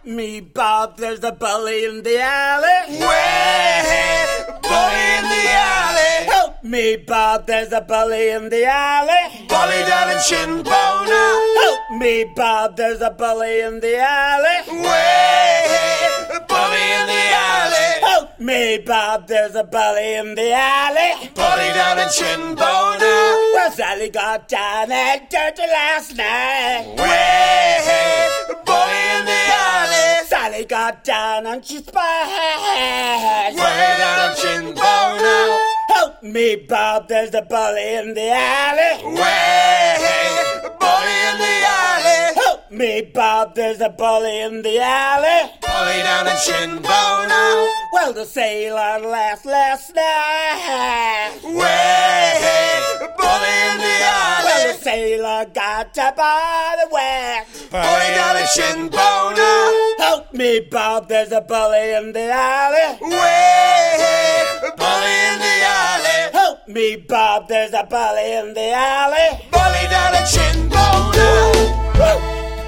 Help me, Bob, there's a bully in the alley. Way, bully in the alley. Help me, Bob, there's a bully in the alley. Bully down in shin boner. Help me, Bob, there's a bully in the alley. Way, bully in the alley. Help me, Bob, there's a bully in the alley. Bully down in shin boner. Well, Sally got down and dirty last night. Way, bully in the alley. Sally got down and she splashed. Way down in shin boner. Help me, Bob, there's a bully in the alley. Way, bully in the alley. Help me, Bob, there's a bully in the alley. Bully down in shin boner. Well, the sailor last night. Way, bully in the Well, the alley. sailor got up by the whack. Bully down in shin boner. Help me, Bob, there's a bully in the alley. Way, bully in the alley. Help me, Bob, there's a bully in the alley. Bully down in shin boner. Woo!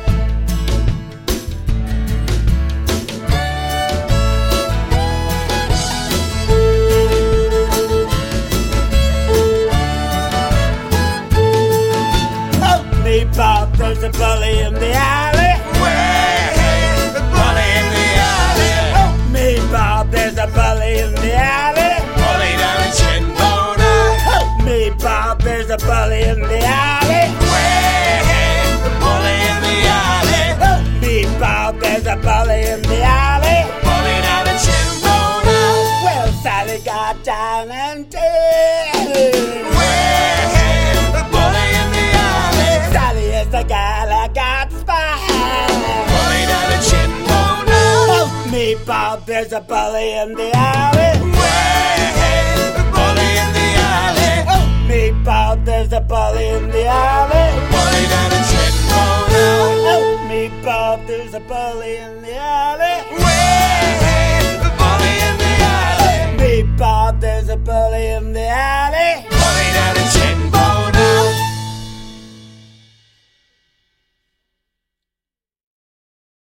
Help me, Bob, there's a bully in the alley. Way, bully in the alley. Help me, Bob, there's a bully in the alley. Bully down in shin boner. Help me, Bob, there's a bully in the alley. Way, bully in the alley. Help me, Bob, there's a bully in the alley. Bully down in shin boner. Well, Sally got down and did. Way, bully in the alley. Sally is the gal I got spied. Bully down in shin boner. Help me, Bob, there's a bully in the alley. Way, bully in the alley. Help me, Bob, there's a bully in the alley. Bully down in shin boner. Help me, Bob, there's a bully in the alley. Way, bully in the alley. Help me, Bob, there's a bully in the alley.